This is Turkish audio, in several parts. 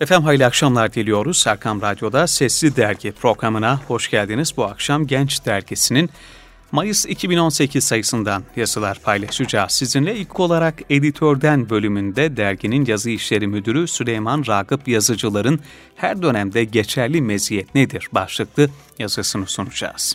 Efendim hayırlı akşamlar diliyoruz. Erkam Radyo'da Sesli Dergi programına hoş geldiniz. Bu akşam Genç Dergisi'nin Mayıs 2018 sayısından yazılar paylaşacağız. Sizinle ilk olarak Editörden bölümünde derginin yazı işleri müdürü Süleyman Ragıp Yazıcılar'ın her dönemde geçerli meziyet nedir başlıklı yazısını sunacağız.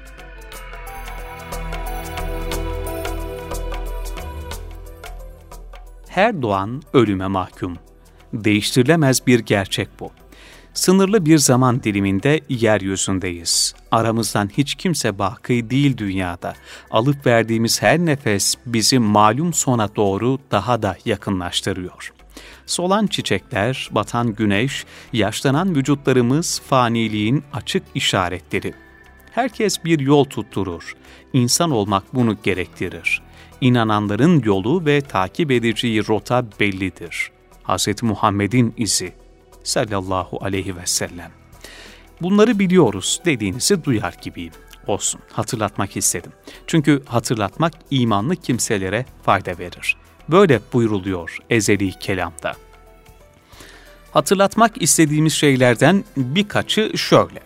Her doğan ölüme mahkum. Değiştirilemez bir gerçek bu. Sınırlı bir zaman diliminde yeryüzündeyiz. Aramızdan hiç kimse baki değil dünyada. Alıp verdiğimiz her nefes bizi malum sona doğru daha da yakınlaştırıyor. Solan çiçekler, batan güneş, yaşlanan vücutlarımız faniliğin açık işaretleri. Herkes bir yol tutturur. İnsan olmak bunu gerektirir. İnananların yolu ve takip edeceği rota bellidir. Hz. Muhammed'in izi sallallahu aleyhi ve sellem. Bunları biliyoruz dediğinizi duyar gibiyim. Olsun, hatırlatmak istedim. Çünkü hatırlatmak imanlı kimselere fayda verir. Böyle buyruluyor ezeli kelamda. Hatırlatmak istediğimiz şeylerden birkaçı şöyle.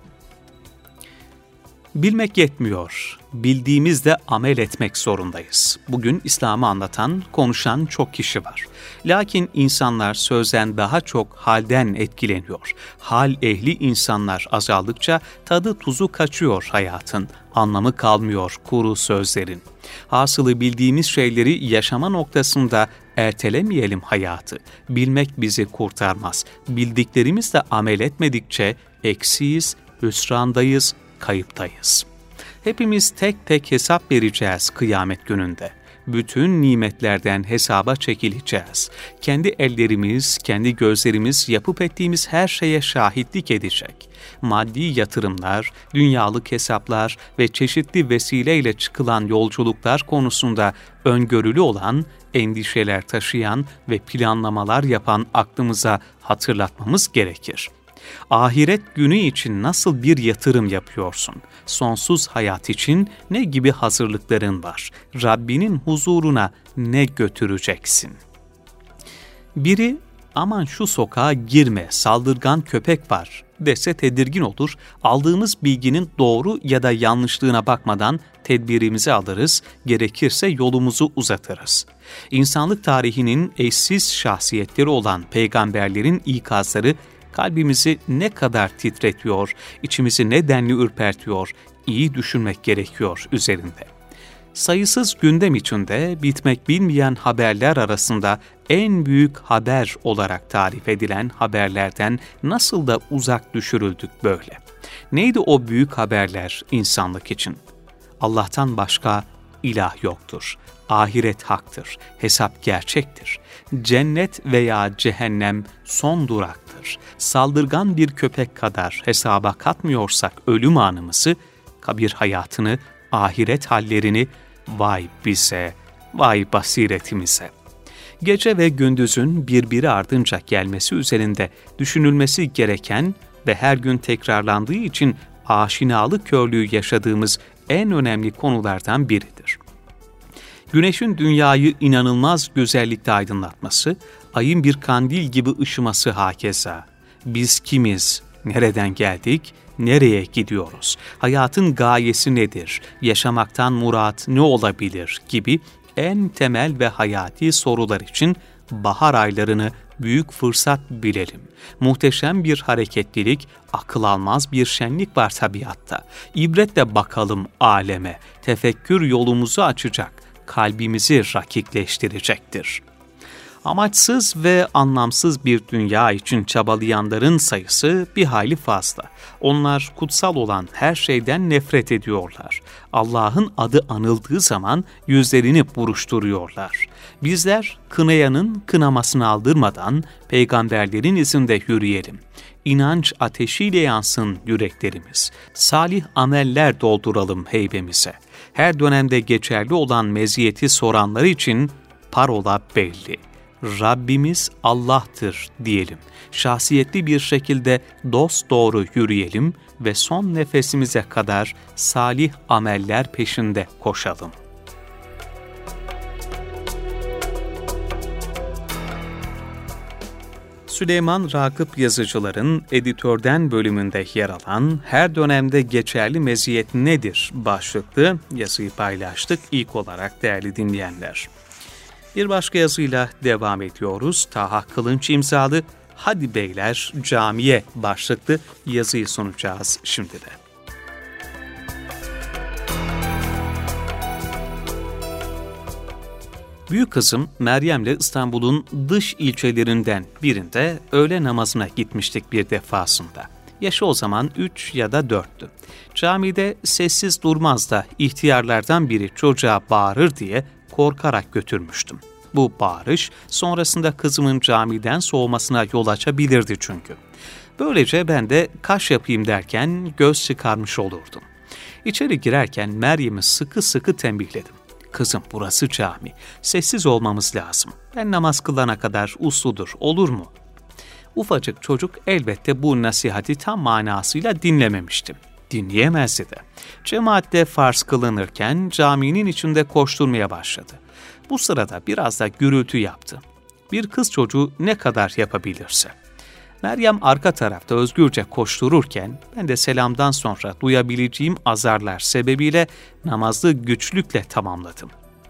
Bilmek yetmiyor, bildiğimizde amel etmek zorundayız. Bugün İslam'ı anlatan, konuşan çok kişi var. Lakin insanlar sözden daha çok halden etkileniyor. Hal ehli insanlar azaldıkça tadı tuzu kaçıyor hayatın, anlamı kalmıyor kuru sözlerin. Hasılı bildiğimiz şeyleri yaşama noktasında ertelemeyelim hayatı. Bilmek bizi kurtarmaz. Bildiklerimizle amel etmedikçe eksiyiz, hüsrandayız, kayıptayız. Hepimiz tek tek hesap vereceğiz kıyamet gününde. Bütün nimetlerden hesaba çekileceğiz. Kendi ellerimiz, kendi gözlerimiz yapıp ettiğimiz her şeye şahitlik edecek. Maddi yatırımlar, dünyalık hesaplar ve çeşitli vesileyle çıkılan yolculuklar konusunda öngörülü olan, endişeler taşıyan ve planlamalar yapan aklımıza hatırlatmamız gerekir. Ahiret günü için nasıl bir yatırım yapıyorsun? Sonsuz hayat için ne gibi hazırlıkların var? Rabbinin huzuruna ne götüreceksin? Biri, aman şu sokağa girme, saldırgan köpek var dese tedirgin olur, aldığımız bilginin doğru ya da yanlışlığına bakmadan tedbirimizi alırız, gerekirse yolumuzu uzatırız. İnsanlık tarihinin eşsiz şahsiyetleri olan peygamberlerin ikazları kalbimizi ne kadar titretiyor, içimizi ne denli ürpertiyor, iyi düşünmek gerekiyor üzerinde. Sayısız gündem içinde bitmek bilmeyen haberler arasında en büyük haber olarak tarif edilen haberlerden nasıl da uzak düşürüldük böyle. Neydi o büyük haberler insanlık için? Allah'tan başka ilah yoktur. Ahiret haktır. Hesap gerçektir. Cennet veya cehennem son duraktır. Saldırgan bir köpek kadar hesaba katmıyorsak ölüm anımızı, kabir hayatını, ahiret hallerini, vay bize, vay basiretimize. Gece ve gündüzün birbiri ardınca gelmesi üzerinde düşünülmesi gereken ve her gün tekrarlandığı için aşinalık körlüğü yaşadığımız en önemli konulardan biridir. Güneşin dünyayı inanılmaz güzellikte aydınlatması, ayın bir kandil gibi ışıması hakeza. Biz kimiz, nereden geldik, nereye gidiyoruz, hayatın gayesi nedir, yaşamaktan murat ne olabilir gibi en temel ve hayati sorular için bahar aylarını büyük fırsat bilelim. Muhteşem bir hareketlilik, akıl almaz bir şenlik var tabiatta. İbretle bakalım aleme, tefekkür yolumuzu açacak, kalbimizi rakikleştirecektir. Amaçsız ve anlamsız bir dünya için çabalayanların sayısı bir hayli fazla. Onlar kutsal olan her şeyden nefret ediyorlar. Allah'ın adı anıldığı zaman yüzlerini buruşturuyorlar. Bizler kınayanın kınamasını aldırmadan peygamberlerin izinde yürüyelim. İnanç ateşiyle yansın yüreklerimiz. Salih ameller dolduralım heybemize. Her dönemde geçerli olan meziyeti soranlar için parola belli. Rabbimiz Allah'tır diyelim. Şahsiyetli bir şekilde dosdoğru yürüyelim ve son nefesimize kadar salih ameller peşinde koşalım. Süleyman Ragıp Yazıcılar'ın Editörden bölümünde yer alan "Her dönemde geçerli meziyet nedir?" başlıklı yazıyı paylaştık ilk olarak değerli dinleyenler. Bir başka yazıyla devam ediyoruz. Taha Kılınç imzalı "Hadi Beyler Camiye" başlıklı yazıyı sunacağız şimdi de. Büyük kızım Meryem'le İstanbul'un dış ilçelerinden birinde öğle namazına gitmiştik bir defasında. Yaşı o zaman 3 ya da 4'tü. Camide sessiz durmaz da ihtiyarlardan biri çocuğa bağırır diye korkarak götürmüştüm. Bu bağırış sonrasında kızımın camiden soğumasına yol açabilirdi çünkü. Böylece ben de kaş yapayım derken göz çıkarmış olurdum. İçeri girerken Meryem'i sıkı sıkı tembihledim. "Kızım, burası cami. Sessiz olmamız lazım. Ben namaz kılana kadar usludur, olur mu?" Ufacık çocuk elbette bu nasihati tam manasıyla dinlememiştim. Dinleyemezdi de. Cemaatte farz kılınırken caminin içinde koşturmaya başladı. Bu sırada biraz da gürültü yaptı. Bir kız çocuğu ne kadar yapabilirse. Meryem arka tarafta özgürce koştururken ben de selamdan sonra duyabileceğim azarlar sebebiyle namazı güçlükle tamamladım.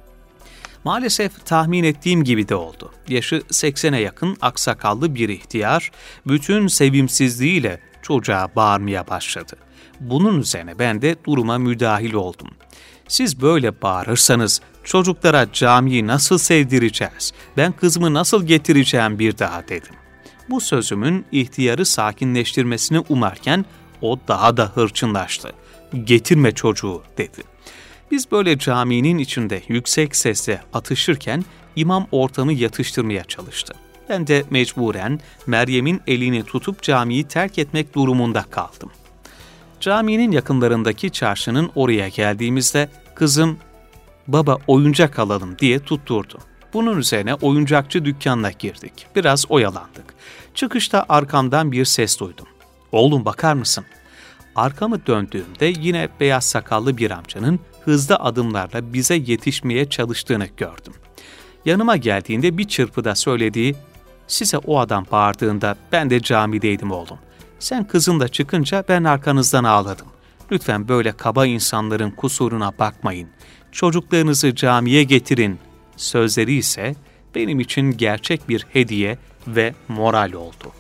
Maalesef tahmin ettiğim gibi de oldu. Yaşı 80'e yakın aksakallı bir ihtiyar bütün sevimsizliğiyle çocuğa bağırmaya başladı. Bunun üzerine ben de duruma müdahil oldum. "Siz böyle bağırırsanız çocuklara camiyi nasıl sevdireceğiz? Ben kızımı nasıl getireceğim bir daha?" dedim. Bu sözümün ihtiyarı sakinleştirmesini umarken o daha da hırçınlaştı. "Getirme çocuğu," dedi. Biz böyle caminin içinde yüksek sesle atışırken imam ortamı yatıştırmaya çalıştı. Ben de mecburen Meryem'in elini tutup camiyi terk etmek durumunda kaldım. Caminin yakınlarındaki çarşının oraya geldiğimizde kızım "Baba, oyuncak alalım," diye tutturdu. Bunun üzerine oyuncakçı dükkanına girdik. Biraz oyalandık. Çıkışta arkamdan bir ses duydum. "Oğlum, bakar mısın?" Arkamı döndüğümde yine beyaz sakallı bir amcanın hızlı adımlarla bize yetişmeye çalıştığını gördüm. Yanıma geldiğinde bir çırpıda söylediği, "Size o adam bağırdığında ben de camideydim oğlum. Sen kızınla çıkınca ben arkanızdan ağladım. Lütfen böyle kaba insanların kusuruna bakmayın. Çocuklarınızı camiye getirin." Sözleri ise benim için gerçek bir hediye ve moral oldu.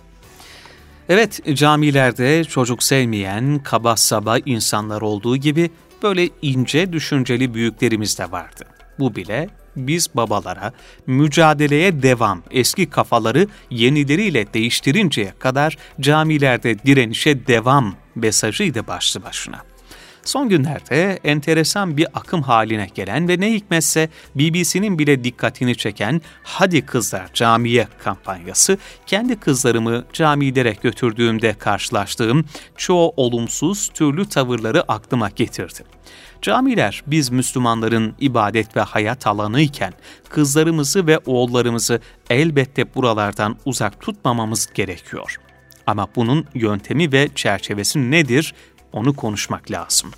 Evet, camilerde çocuk sevmeyen, kaba saba insanlar olduğu gibi böyle ince düşünceli büyüklerimiz de vardı. Bu bile biz babalara mücadeleye devam, eski kafaları yenileriyle değiştirinceye kadar camilerde direnişe devam mesajıydı başlı başına. Son günlerde enteresan bir akım haline gelen ve ne hikmetse BBC'nin bile dikkatini çeken "Hadi Kızlar Camiye" kampanyası, kendi kızlarımı camilere götürdüğümde karşılaştığım çoğu olumsuz türlü tavırları aklıma getirdi. Camiler biz Müslümanların ibadet ve hayat alanıyken kızlarımızı ve oğullarımızı elbette buralardan uzak tutmamamız gerekiyor. Ama bunun yöntemi ve çerçevesi nedir? Onu konuşmak lazım.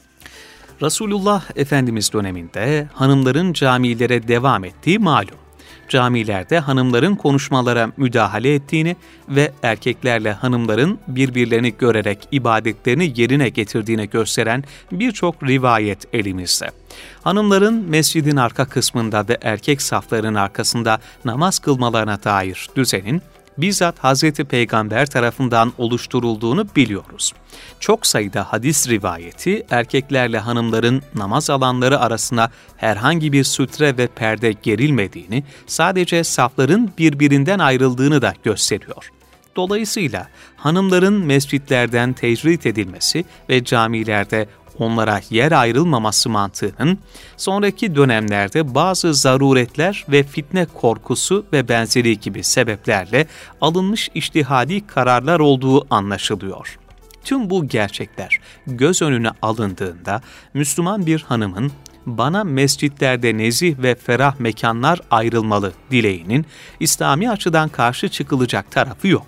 Resulullah Efendimiz döneminde hanımların camilere devam ettiği malum. Camilerde hanımların konuşmalara müdahale ettiğini ve erkeklerle hanımların birbirlerini görerek ibadetlerini yerine getirdiğini gösteren birçok rivayet elimizde. Hanımların mescidin arka kısmında ve erkek safların arkasında namaz kılmalarına dair düzenin bizzat Hazreti Peygamber tarafından oluşturulduğunu biliyoruz. Çok sayıda hadis rivayeti erkeklerle hanımların namaz alanları arasına herhangi bir sütre ve perde gerilmediğini, sadece safların birbirinden ayrıldığını da gösteriyor. Dolayısıyla hanımların mescitlerden tecrit edilmesi ve camilerde onlara yer ayrılmaması mantığının sonraki dönemlerde bazı zaruretler ve fitne korkusu ve benzeri gibi sebeplerle alınmış içtihadi kararlar olduğu anlaşılıyor. Tüm bu gerçekler göz önüne alındığında Müslüman bir hanımın "Bana mescitlerde nezih ve ferah mekanlar ayrılmalı" dileğinin İslami açıdan karşı çıkılacak tarafı yok.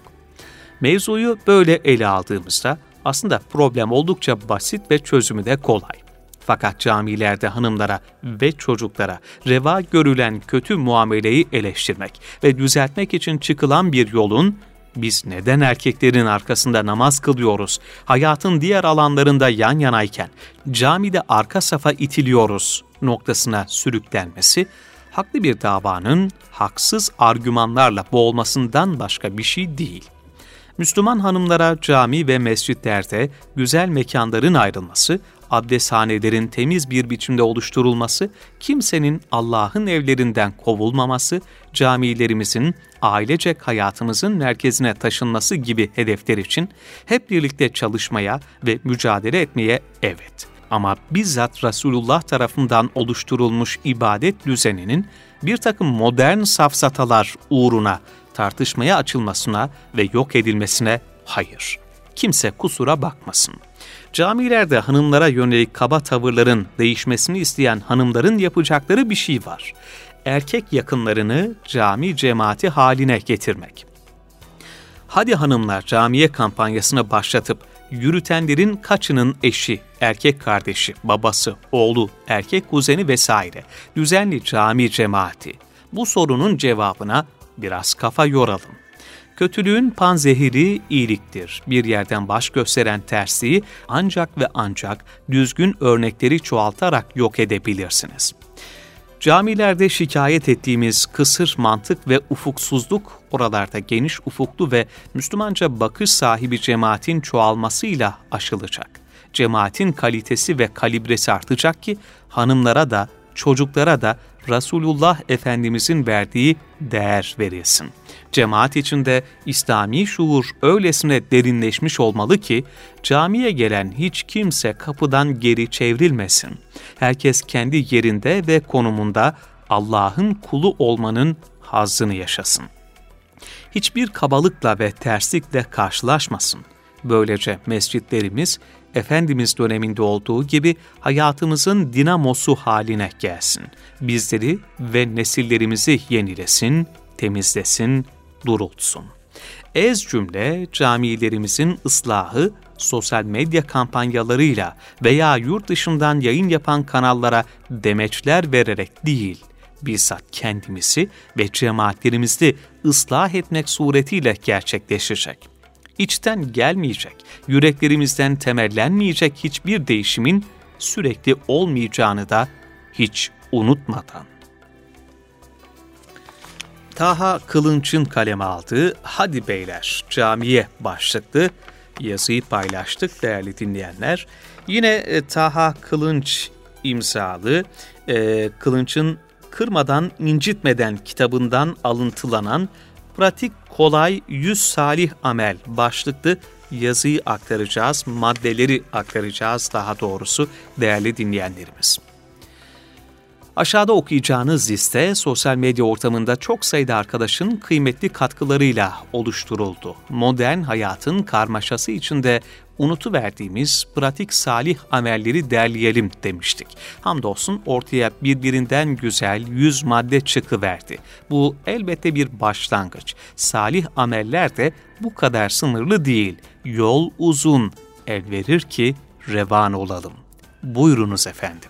Mevzuyu böyle ele aldığımızda aslında problem oldukça basit ve çözümü de kolay. Fakat camilerde hanımlara ve çocuklara reva görülen kötü muameleyi eleştirmek ve düzeltmek için çıkılan bir yolun, biz neden erkeklerin arkasında namaz kılıyoruz, hayatın diğer alanlarında yan yanayken camide arka safa itiliyoruz noktasına sürüklenmesi, haklı bir davanın haksız argümanlarla boğulmasından başka bir şey değil. Müslüman hanımlara cami ve mescitlerde güzel mekanların ayrılması, abdesthanelerin temiz bir biçimde oluşturulması, kimsenin Allah'ın evlerinden kovulmaması, camilerimizin ailecek hayatımızın merkezine taşınması gibi hedefler için hep birlikte çalışmaya ve mücadele etmeye evet. Ama bizzat Resulullah tarafından oluşturulmuş ibadet düzeninin bir takım modern safsatalar uğruna tartışmaya açılmasına ve yok edilmesine hayır. Kimse kusura bakmasın. Camilerde hanımlara yönelik kaba tavırların değişmesini isteyen hanımların yapacakları bir şey var. Erkek yakınlarını cami cemaati haline getirmek. Hadi hanımlar camiye kampanyasını başlatıp yürütenlerin kaçının eşi, erkek kardeşi, babası, oğlu, erkek kuzeni vesaire düzenli cami cemaati. Bu sorunun cevabına biraz kafa yoralım. Kötülüğün panzehiri iyiliktir. Bir yerden baş gösteren tersliği ancak ve ancak düzgün örnekleri çoğaltarak yok edebilirsiniz. Camilerde şikayet ettiğimiz kısır mantık ve ufuksuzluk, oralarda geniş ufuklu ve Müslümanca bakış sahibi cemaatin çoğalmasıyla aşılacak. Cemaatin kalitesi ve kalibresi artacak ki hanımlara da çocuklara da Resulullah Efendimizin verdiği değer verilsin. Cemaat içinde İslami şuur öylesine derinleşmiş olmalı ki camiye gelen hiç kimse kapıdan geri çevrilmesin. Herkes kendi yerinde ve konumunda Allah'ın kulu olmanın hazzını yaşasın. Hiçbir kabalıkla ve terslikle karşılaşmasın. Böylece mescitlerimiz Efendimiz döneminde olduğu gibi hayatımızın dinamosu haline gelsin. Bizleri ve nesillerimizi yenilesin, temizlesin, durultsun. Ez cümle camilerimizin ıslahı sosyal medya kampanyalarıyla veya yurt dışından yayın yapan kanallara demeçler vererek değil, bizzat kendimizi ve cemaatlerimizi ıslah etmek suretiyle gerçekleşecek. İçten gelmeyecek, yüreklerimizden temellenmeyecek hiçbir değişimin sürekli olmayacağını da hiç unutmadan. Taha Kılınç'ın kaleme aldığı "Hadi Beyler Camiye" başlıklı yazıyı paylaştık değerli dinleyenler. Yine Taha Kılınç imzalı, Kılınç'ın "Kırmadan İncitmeden" kitabından alıntılanan "Pratik Kolay 100 Salih Amel" başlıklı yazıyı aktaracağız, maddeleri aktaracağız daha doğrusu değerli dinleyenlerimiz. Aşağıda okuyacağınız liste sosyal medya ortamında çok sayıda arkadaşın kıymetli katkılarıyla oluşturuldu. Modern hayatın karmaşası içinde unutuverdiğimiz pratik salih amelleri derleyelim demiştik. Hamdolsun ortaya birbirinden güzel 100 madde çıkıverdi. Bu elbette bir başlangıç. Salih ameller de bu kadar sınırlı değil. Yol uzun, el verir ki revan olalım. Buyurunuz efendim.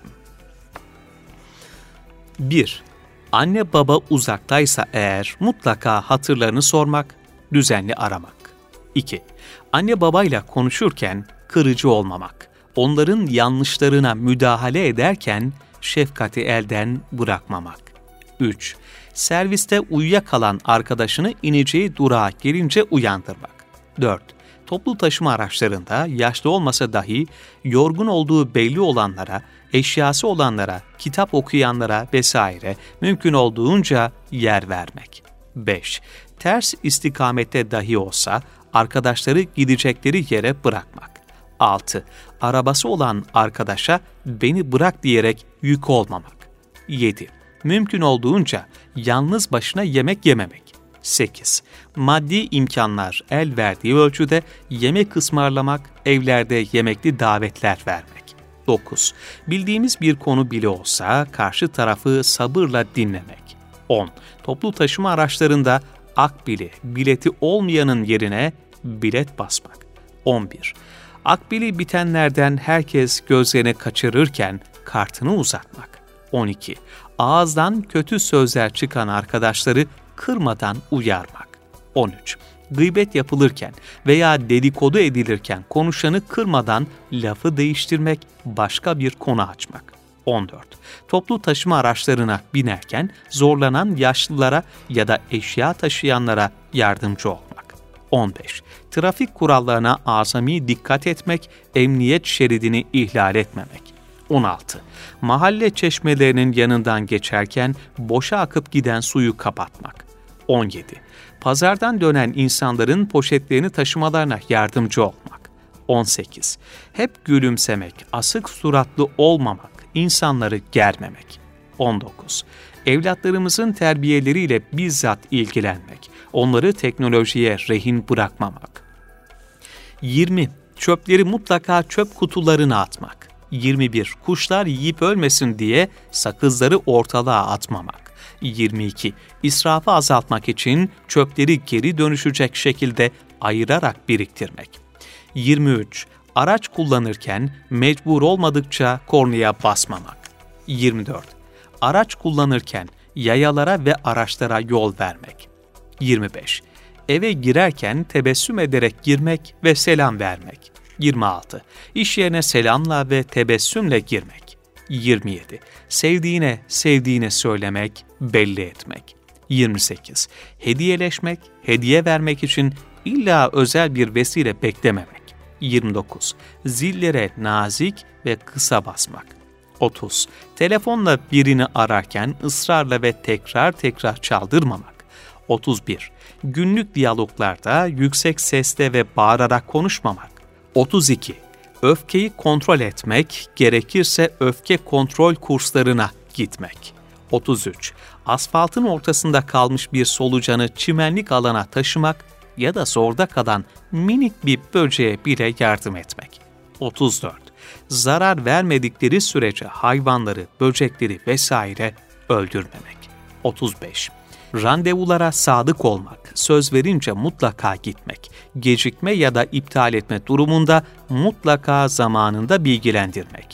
1. Anne baba uzaktaysa eğer mutlaka hatırlarını sormak, düzenli aramak. 2. Anne babayla konuşurken kırıcı olmamak, onların yanlışlarına müdahale ederken şefkati elden bırakmamak. 3. Serviste uyuyakalan arkadaşını ineceği durağa gelince uyandırmak. 4. Toplu taşıma araçlarında yaşlı olmasa dahi yorgun olduğu belli olanlara, eşyası olanlara, kitap okuyanlara vesaire mümkün olduğunca yer vermek. 5. Ters istikamette dahi olsa arkadaşları gidecekleri yere bırakmak. 6. Arabası olan arkadaşa beni bırak diyerek yük olmamak. 7. Mümkün olduğunca yalnız başına yemek yememek. 8. Maddi imkanlar el verdiği ölçüde yemek ısmarlamak, evlerde yemekli davetler vermek. 9. Bildiğimiz bir konu bile olsa karşı tarafı sabırla dinlemek. 10. Toplu taşıma araçlarında akbili, bileti olmayanın yerine bilet basmak. 11. Akbili bitenlerden herkes gözlerini kaçırırken kartını uzatmak. 12. Ağızdan kötü sözler çıkan arkadaşları kırmadan uyarmak. 13. Gıybet yapılırken veya dedikodu edilirken konuşanı kırmadan lafı değiştirmek, başka bir konu açmak. 14. Toplu taşıma araçlarına binerken zorlanan yaşlılara ya da eşya taşıyanlara yardımcı olmak. 15. Trafik kurallarına azami dikkat etmek, emniyet şeridini ihlal etmemek. 16. Mahalle çeşmelerinin yanından geçerken boşa akıp giden suyu kapatmak. 17. Pazardan dönen insanların poşetlerini taşımalarına yardımcı olmak. 18. Hep gülümsemek, asık suratlı olmamak, insanları germemek. 19. Evlatlarımızın terbiyeleriyle bizzat ilgilenmek, onları teknolojiye rehin bırakmamak. 20. Çöpleri mutlaka çöp kutularına atmak. 21. Kuşlar yiyip ölmesin diye sakızları ortalığa atmamak. 22. İsrafı azaltmak için çöpleri geri dönüşecek şekilde ayırarak biriktirmek. 23. Araç kullanırken mecbur olmadıkça kornaya basmamak. 24. Araç kullanırken yayalara ve araçlara yol vermek. 25. Eve girerken tebessüm ederek girmek ve selam vermek. 26. İş yerine selamla ve tebessümle girmek. 27. Sevdiğine söylemek, belli etmek. 28. Hediyeleşmek, hediye vermek için illa özel bir vesile beklememek. 29. Zillere nazik ve kısa basmak. 30. Telefonla birini ararken ısrarla ve tekrar çaldırmamak. 31. Günlük diyaloglarda yüksek sesle ve bağırarak konuşmamak. 32. Öfkeyi kontrol etmek, gerekirse öfke kontrol kurslarına gitmek. 33. Asfaltın ortasında kalmış bir solucanı çimenlik alana taşımak ya da zorda kalan minik bir böceğe bile yardım etmek. 34. Zarar vermedikleri sürece hayvanları, böcekleri vesaire öldürmemek. 35. Randevulara sadık olmak, söz verince mutlaka gitmek, gecikme ya da iptal etme durumunda mutlaka zamanında bilgilendirmek.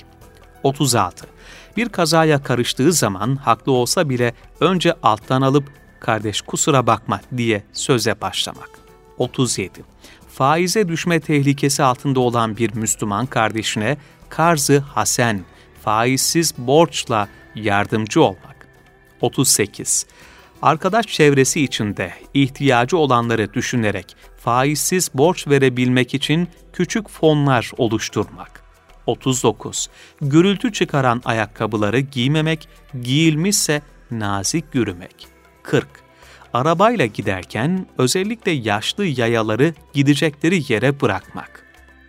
36. Bir kazaya karıştığı zaman haklı olsa bile önce alttan alıp "kardeş kusura bakma" diye söze başlamak. 37. Faize düşme tehlikesi altında olan bir Müslüman kardeşine karz-ı hasen, faizsiz borçla yardımcı olmak. 38. Arkadaş çevresi içinde ihtiyacı olanları düşünerek faizsiz borç verebilmek için küçük fonlar oluşturmak. 39. Gürültü çıkaran ayakkabıları giymemek, giyilmişse nazik yürümek. 40. Arabayla giderken özellikle yaşlı yayaları gidecekleri yere bırakmak.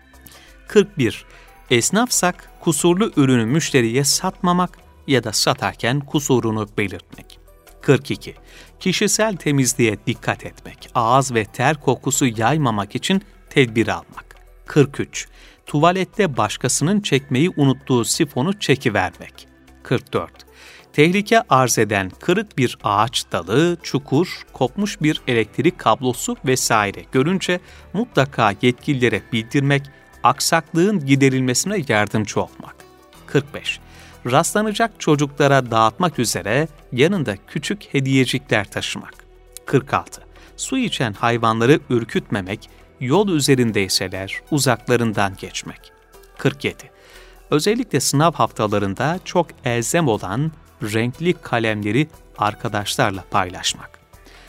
41. Esnafsak kusurlu ürünü müşteriye satmamak ya da satarken kusurunu belirtmek. 42. Kişisel temizliğe dikkat etmek, ağız ve ter kokusu yaymamak için tedbir almak. 43. Tuvalette başkasının çekmeyi unuttuğu sifonu çekivermek. 44. Tehlike arz eden kırık bir ağaç dalı, çukur, kopmuş bir elektrik kablosu vesaire görünce mutlaka yetkililere bildirmek, aksaklığın giderilmesine yardımcı olmak. 45. Rastlanacak çocuklara dağıtmak üzere yanında küçük hediyecikler taşımak. 46. Su içen hayvanları ürkütmemek, yol üzerindeyseler uzaklarından geçmek. 47. Özellikle sınav haftalarında çok elzem olan renkli kalemleri arkadaşlarla paylaşmak.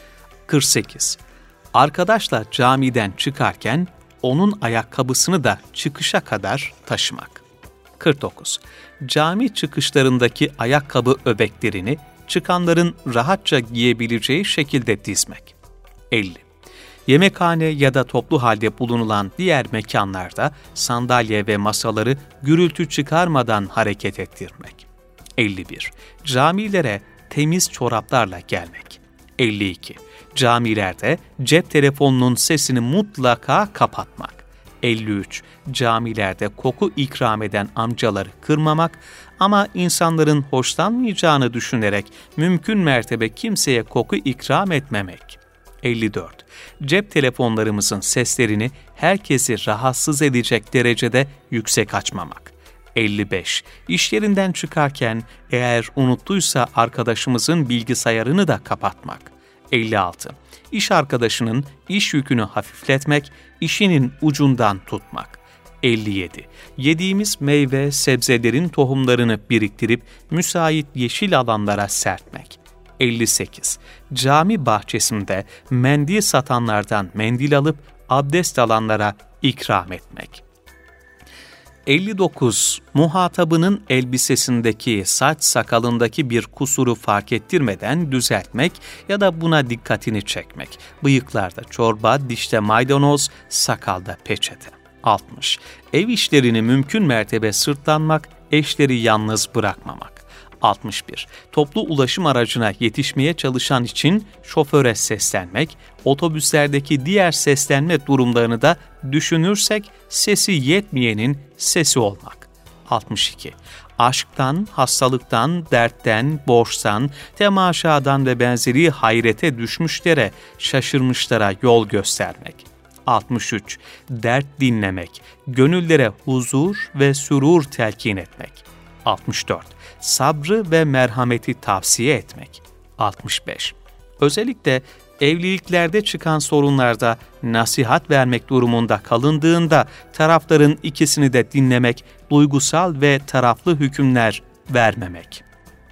48. Arkadaşla camiden çıkarken onun ayakkabısını da çıkışa kadar taşımak. 49. Cami çıkışlarındaki ayakkabı öbeklerini çıkanların rahatça giyebileceği şekilde dizmek. 50. Yemekhane ya da toplu halde bulunulan diğer mekanlarda sandalye ve masaları gürültü çıkarmadan hareket ettirmek. 51. Camilere temiz çoraplarla gelmek. 52. Camilerde cep telefonunun sesini mutlaka kapatmak. 53. Camilerde koku ikram eden amcaları kırmamak ama insanların hoşlanmayacağını düşünerek mümkün mertebe kimseye koku ikram etmemek. 54. Cep telefonlarımızın seslerini herkesi rahatsız edecek derecede yüksek açmamak. 55. İş yerinden çıkarken eğer unuttuysa arkadaşımızın bilgisayarını da kapatmak. 56. İş arkadaşının iş yükünü hafifletmek, işinin ucundan tutmak. 57. Yediğimiz meyve, sebzelerin tohumlarını biriktirip müsait yeşil alanlara serpmek. 58. Cami bahçesinde mendil satanlardan mendil alıp abdest alanlara ikram etmek. 59. Muhatabının elbisesindeki, saç sakalındaki bir kusuru fark ettirmeden düzeltmek ya da buna dikkatini çekmek. Bıyıklarda çorba, dişte maydanoz, sakalda peçete. 60. Ev işlerini mümkün mertebe sırtlanmak, eşleri yalnız bırakmamak. 61. Toplu ulaşım aracına yetişmeye çalışan için şoföre seslenmek, otobüslerdeki diğer seslenme durumlarını da düşünürsek sesi yetmeyenin sesi olmak. 62. Aşktan, hastalıktan, dertten, borçtan, temaşadan ve benzeri hayrete düşmüşlere, şaşırmışlara yol göstermek. 63. Dert dinlemek, gönüllere huzur ve sürur telkin etmek. 64. Sabrı ve merhameti tavsiye etmek. 65. Özellikle evliliklerde çıkan sorunlarda nasihat vermek durumunda kalındığında tarafların ikisini de dinlemek, duygusal ve taraflı hükümler vermemek.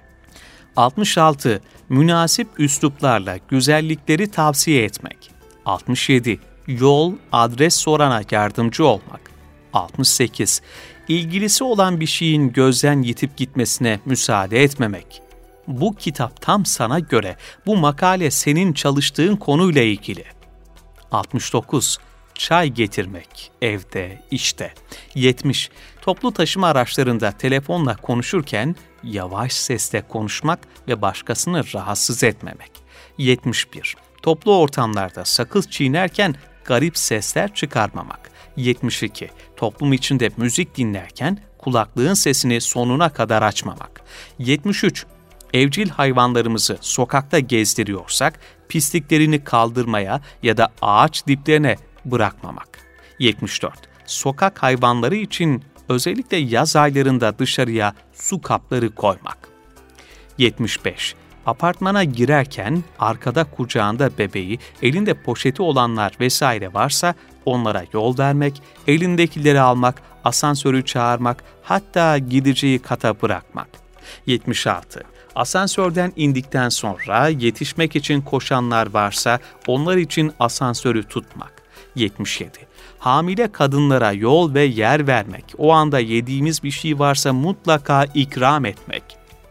66. Münasip üsluplarla güzellikleri tavsiye etmek. 67. Yol, adres sorana yardımcı olmak. 68. İlgilisi olan bir şeyin gözden yitip gitmesine müsaade etmemek. Bu kitap tam sana göre, bu makale senin çalıştığın konuyla ilgili. 69. Çay getirmek, evde, işte. 70. Toplu taşıma araçlarında telefonla konuşurken yavaş sesle konuşmak ve başkasını rahatsız etmemek. 71. Toplu ortamlarda sakız çiğnerken garip sesler çıkarmamak. 72. Toplum içinde müzik dinlerken kulaklığın sesini sonuna kadar açmamak. 73. Evcil hayvanlarımızı sokakta gezdiriyorsak pisliklerini kaldırmaya ya da ağaç diplerine bırakmamak. 74. Sokak hayvanları için özellikle yaz aylarında dışarıya su kapları koymak. 75. Apartmana girerken arkada kucağında bebeği, elinde poşeti olanlar vesaire varsa onlara yol vermek, elindekileri almak, asansörü çağırmak, hatta gideceği kata bırakmak. 76. Asansörden indikten sonra yetişmek için koşanlar varsa onlar için asansörü tutmak. 77. Hamile kadınlara yol ve yer vermek, o anda yediğimiz bir şey varsa mutlaka ikram etmek.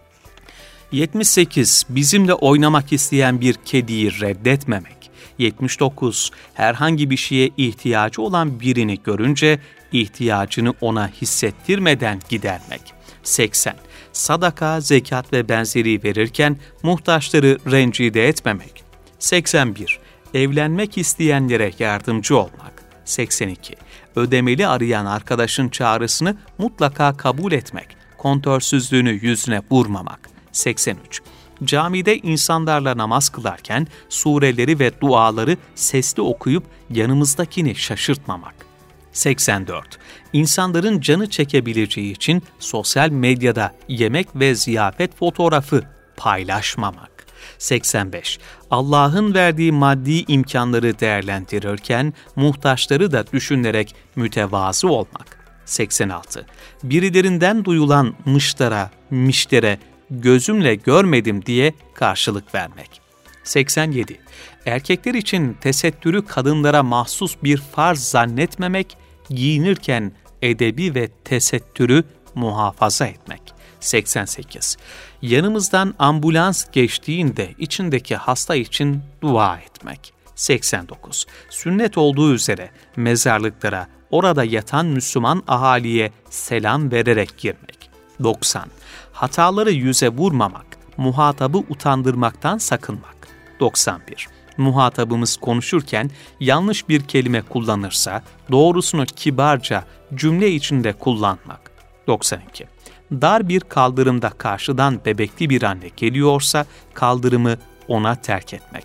78. Bizimle oynamak isteyen bir kediyi reddetmemek. 79. Herhangi bir şeye ihtiyacı olan birini görünce ihtiyacını ona hissettirmeden gidermek. 80. Sadaka, zekat ve benzeri verirken muhtaçları rencide etmemek. 81. Evlenmek isteyenlere yardımcı olmak. 82. Ödemeli arayan arkadaşın çağrısını mutlaka kabul etmek. Kontörsüzlüğünü yüzüne vurmamak. 83. Camide insanlarla namaz kılarken sureleri ve duaları sesli okuyup yanımızdakini şaşırtmamak. 84. İnsanların canı çekebileceği için sosyal medyada yemek ve ziyafet fotoğrafı paylaşmamak. 85. Allah'ın verdiği maddi imkanları değerlendirirken muhtaçları da düşünerek mütevazı olmak. 86. Birilerinden duyulan mişlere gözümle görmedim diye karşılık vermek. 87. Erkekler için tesettürü kadınlara mahsus bir farz zannetmemek, giyinirken edebi ve tesettürü muhafaza etmek. 88. Yanımızdan ambulans geçtiğinde içindeki hasta için dua etmek. 89. Sünnet olduğu üzere mezarlıklara, orada yatan Müslüman ahaliye selam vererek girmek. 90. Hataları yüze vurmamak, muhatabı utandırmaktan sakınmak. 91. Muhatabımız konuşurken yanlış bir kelime kullanırsa doğrusunu kibarca cümle içinde kullanmak. 92. Dar bir kaldırımda karşıdan bebekli bir anne geliyorsa kaldırımı ona terk etmek.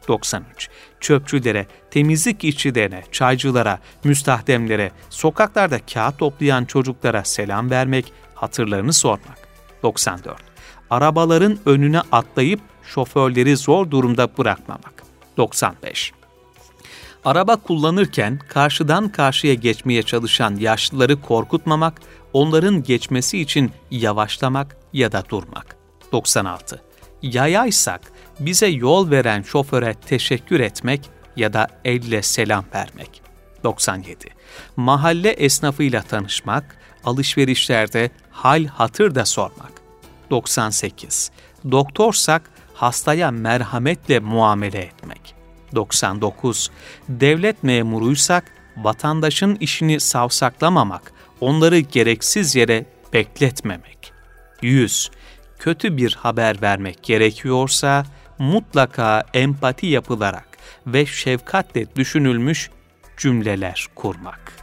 93. Çöpçülere, temizlik işçilerine, çaycılara, müstahdemlere, sokaklarda kağıt toplayan çocuklara selam vermek, hatırlarını sormak. 94. Arabaların önüne atlayıp şoförleri zor durumda bırakmamak. 95. Araba kullanırken karşıdan karşıya geçmeye çalışan yaşlıları korkutmamak, onların geçmesi için yavaşlamak ya da durmak. 96. Yayaysak bize yol veren şoföre teşekkür etmek ya da elle selam vermek. 97. Mahalle esnafıyla tanışmak, alışverişlerde hal hatır da sormak. 98. Doktorsak hastaya merhametle muamele etmek. 99. Devlet memuruysak vatandaşın işini savsaklamamak, onları gereksiz yere bekletmemek. 100. Kötü bir haber vermek gerekiyorsa mutlaka empati yapılarak ve şefkatle düşünülmüş cümleler kurmak.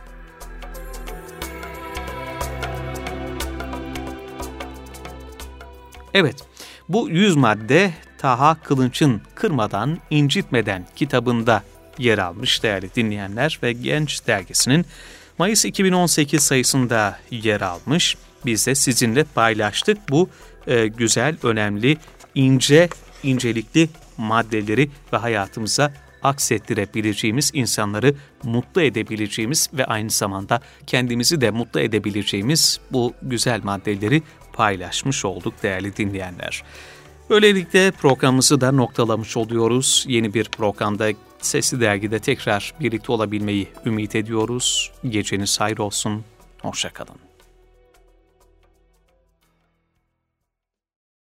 Evet, bu 100 madde Taha Kılınç'ın Kırmadan İncitmeden kitabında yer almış değerli dinleyenler ve Genç Dergisi'nin Mayıs 2018 sayısında yer almış. Biz de sizinle paylaştık bu güzel, önemli, incelikli maddeleri ve hayatımıza aksettirebileceğimiz, insanları mutlu edebileceğimiz ve aynı zamanda kendimizi de mutlu edebileceğimiz bu güzel maddeleri paylaşmış olduk değerli dinleyenler. Böylelikle programımızı da noktalamış oluyoruz. Yeni bir programda Sesli Dergi'de tekrar birlikte olabilmeyi ümit ediyoruz. Geceniz hayır olsun. Hoşça kalın.